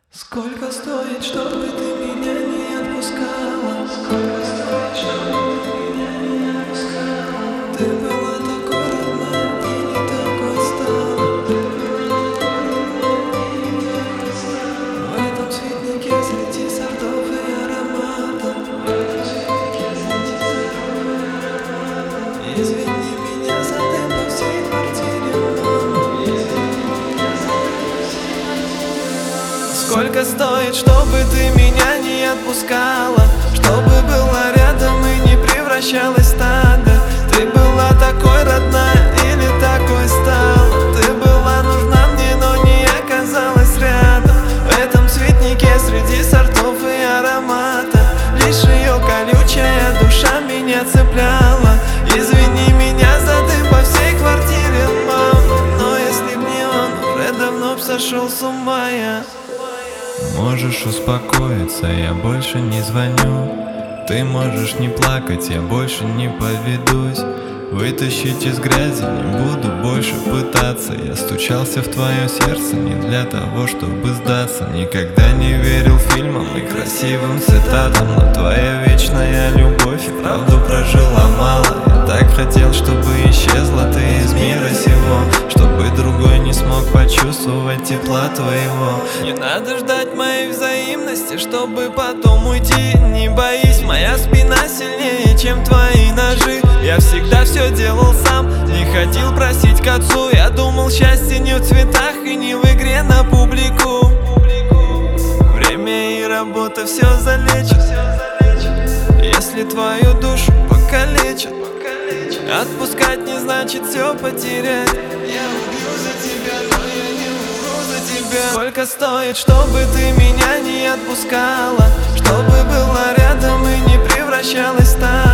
Сколько стоит, чтобы ты меня не отпускала? Сколько стоит, чтобы ты меня не отпускала? Ты была такой родной, ты не такой стала. В этом цветнике среди сортов и ароматов. Извини меня за дым по всей квартире, мама. Сколько стоит, чтобы ты меня не отпускала? Чтобы была рядом и не превращалась в стадо. Ты была такой родная или такой стала? Ты была нужна мне, но не оказалась рядом. В этом цветнике среди сортов и аромата лишь ее колючая душа меня цепляла. Извини меня за дым по всей квартире, мама. Но если б не он, уже давно б сошел с ума я. Можешь успокоиться, я больше не звоню. Ты можешь не плакать, я больше не поведусь. Вытащить из грязи не буду больше пытаться. Я стучался в твое сердце не для того, чтобы сдаться. Никогда не верил фильмам и красивым цитатам, но твоя вечная любовь и правду прожила мало. Я так хотел, чтобы исчезла ты из мира сего, чтобы другой не смог почувствовать тепла твоего. Не надо ждать моей взаимности, чтобы потом уйти. Не боись, моя спина сильнее, чем твои ножи. Я всегда все делал сам, не хотел просить к отцу. Я думал, счастье не в цветах и не в игре на публику. Время и работа все залечат, если твою душу покалечат. Отпускать не значит все потерять. Я убью за тебя, но я не умру за тебя. Сколько стоит, чтобы ты меня не отпускала? Чтобы была рядом и не превращалась в стадо.